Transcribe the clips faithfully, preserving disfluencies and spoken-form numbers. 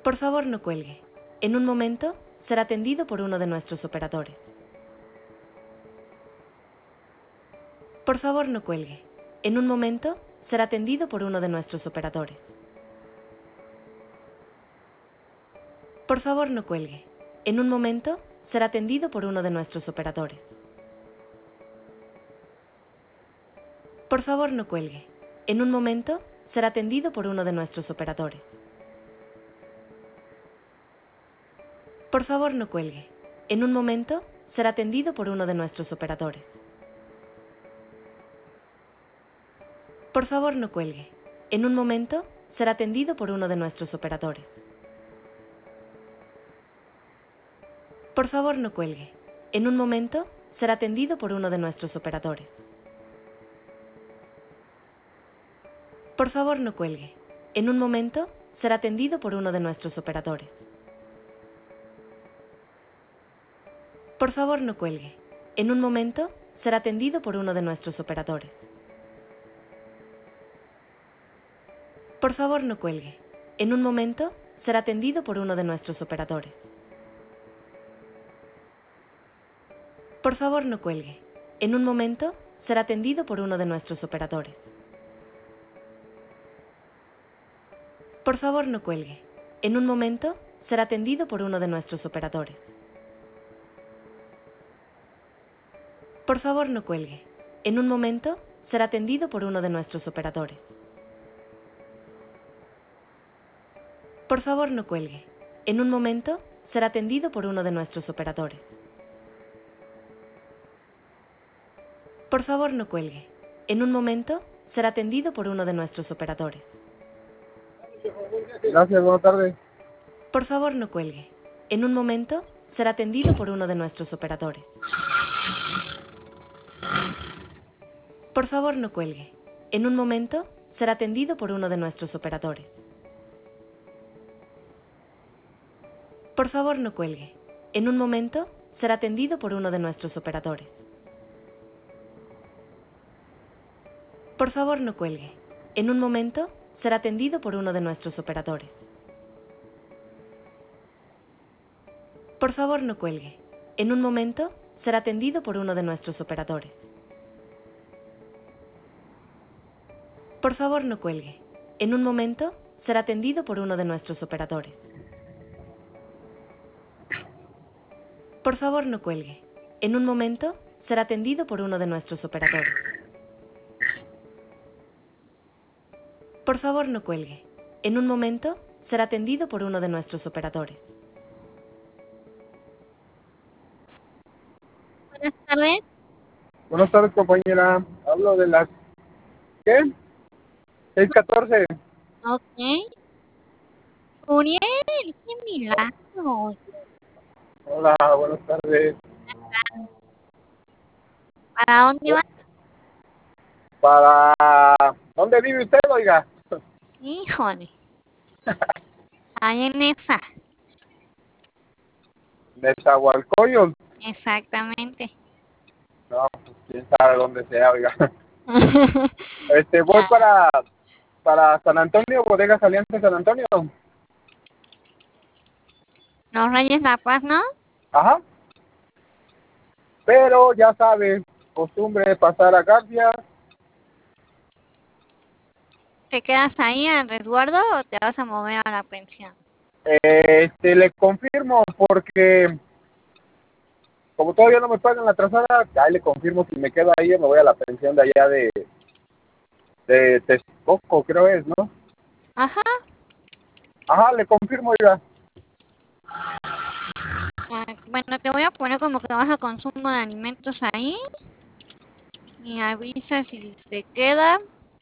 Por favor, no cuelgue. En un momento, será atendido por uno de nuestros operadores. Por favor, no cuelgue. En un momento, será atendido por uno de nuestros operadores. Por favor, no cuelgue. En un momento, será atendido por uno de nuestros operadores. Por favor, no cuelgue. En un momento, será atendido por uno de nuestros operadores. Por favor, no cuelgue. En un momento, será atendido por uno de nuestros operadores. Por favor, no cuelgue. En un momento, será atendido por uno de nuestros operadores. Por favor, no cuelgue. En un momento, será atendido por uno de nuestros operadores. Por favor, no cuelgue. En un momento, será atendido por uno de nuestros operadores. Por favor, no cuelgue. En un momento, será atendido por uno de nuestros operadores. Por favor, no cuelgue. En un momento, será atendido por uno de nuestros operadores. Por favor, no cuelgue. En un momento, será atendido por uno de nuestros operadores. Por favor, no cuelgue. En un momento, será atendido por uno de nuestros operadores. Por favor, no cuelgue. En un momento, será atendido por uno de nuestros operadores. Por favor, no cuelgue. En un momento, será atendido por uno de nuestros operadores. Por favor, no cuelgue. En un momento, será atendido por uno de nuestros operadores. Gracias, buenas tardes. Por favor, no cuelgue. En un momento, será atendido por uno de nuestros operadores. Por favor, no cuelgue. En un momento, será atendido por uno de nuestros operadores. Por favor, no cuelgue. En un momento, será atendido por uno de nuestros operadores. Por favor, no cuelgue. En un momento, será atendido por uno de nuestros operadores. Por favor, no cuelgue. En un momento, será atendido por uno de nuestros operadores. Por favor, no cuelgue. En un momento, será atendido por uno de nuestros operadores. Por favor, no cuelgue. En un momento, será atendido por uno de nuestros operadores. Por favor, no cuelgue. En un momento, será atendido por uno de nuestros operadores. Buenas tardes. Buenas tardes, compañera. Hablo de las... ¿Qué? seis catorce. Ok. Uriel, qué milagro. Hola, buenas tardes. ¿Para dónde vas? Para... ¿Dónde vive usted, oiga? Híjole. Ahí en esa. Nezahualcóyotl. Exactamente. No, pues quién sabe dónde sea, oiga. Este, voy para... Para San Antonio, Bodegas Alianza San Antonio. Los Reyes La Paz, ¿no? Ajá. Pero ya sabe, costumbre de pasar a García. ¿Te quedas ahí al resguardo o te vas a mover a la pensión? Este, le confirmo porque como todavía no me pagan la trazada, ahí le confirmo si me quedo ahí o me voy a la pensión de allá de de Texcoco, creo es, ¿no? Ajá. Ajá, le confirmo ya. Ah, bueno, te voy a poner como que vas a consumo de alimentos ahí. Y avisa si te queda.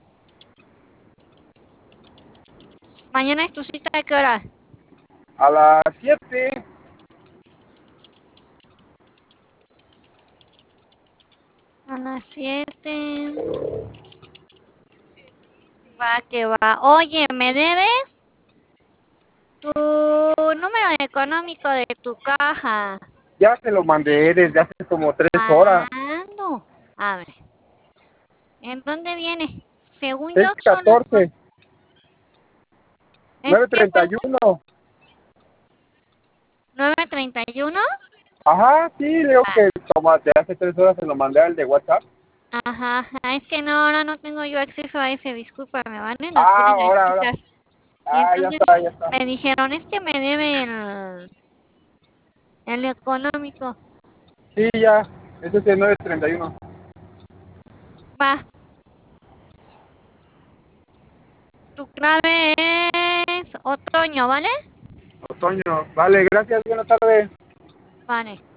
Mañana es tu cita, ¿de qué hora? A las siete. A las siete. Va que va. Oye, ¿me debes tu número económico de tu caja? Ya se lo mandé desde hace como tres horas. ¿Cuándo? A ver. ¿En dónde viene? Según yo seis son... catorce. Es nueve que treinta y según, uno. treinta y uno? Ajá, sí, le digo que toma, te hace tres horas se lo mandé al de WhatsApp. Ajá, ajá, es que no, ahora no tengo yo acceso a ese, discúlpame, ¿vale? Lo Ah, tuve en ahora, ahora. citas. Y Ah, ya entonces está, ya está. me dijeron, es que me debe el, el económico. Sí, ya. Ese es el nueve treinta y uno. Va. Tu clave es otoño, ¿vale? Otoño. Vale, gracias, buenas tardes. Vale.